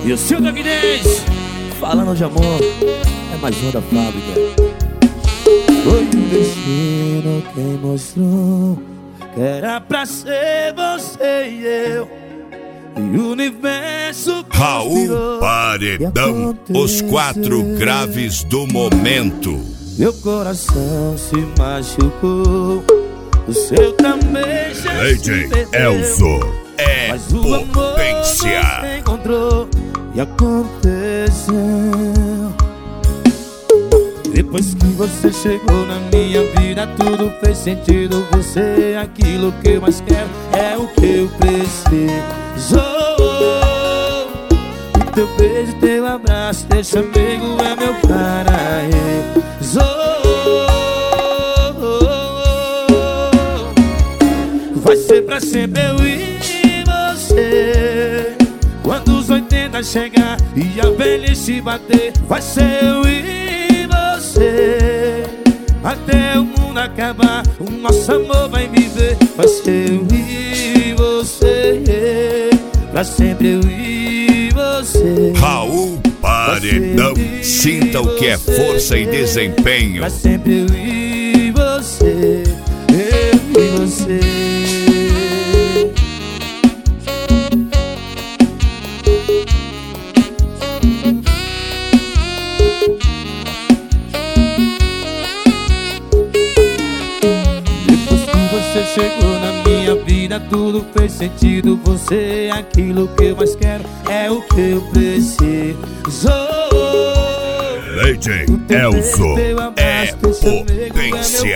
E o seu Guinness, falando de amor, é mais uma da fábrica. Foi o destino quem mostrou que era pra ser você e eu. E o universo Raul Paredão, os 4 graves do momento. Meu coração se machucou, o seu também já DJ se perdeu. Elzo é Mas o amor potência. você encontrou e aconteceu. Depois que você chegou na minha vida, tudo fez sentido. Você é aquilo que eu mais quero, é o que eu preciso. O teu beijo, teu abraço, teu chamego é meu paraíso. Vai ser pra sempre eu e você. Quando os 80 chegar e a velhice bater, vai ser eu e você. Até o mundo acabar, o nosso amor vai viver. Vai ser eu e você, pra sempre eu e você. Raul Paredão, sinta o que é força e desempenho. Pra sempre eu e você, eu e você. Você chegou na minha vida, tudo fez sentido. Você é aquilo que eu mais quero, é o que eu preciso. DJ Elzo é potência.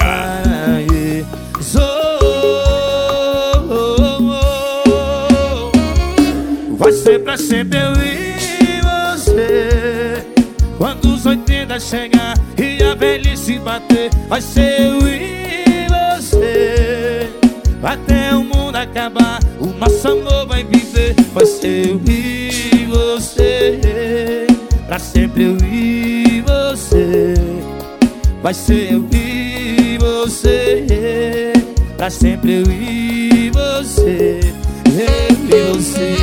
Vai ser pra sempre eu e você. Quando os 80 chegar e a velhice bater, vai ser eu e você. Até o mundo acabar, o nosso amor vai viver. Vai ser eu e você, pra sempre eu e você. Vai ser eu e você, pra sempre eu e você, eu e você.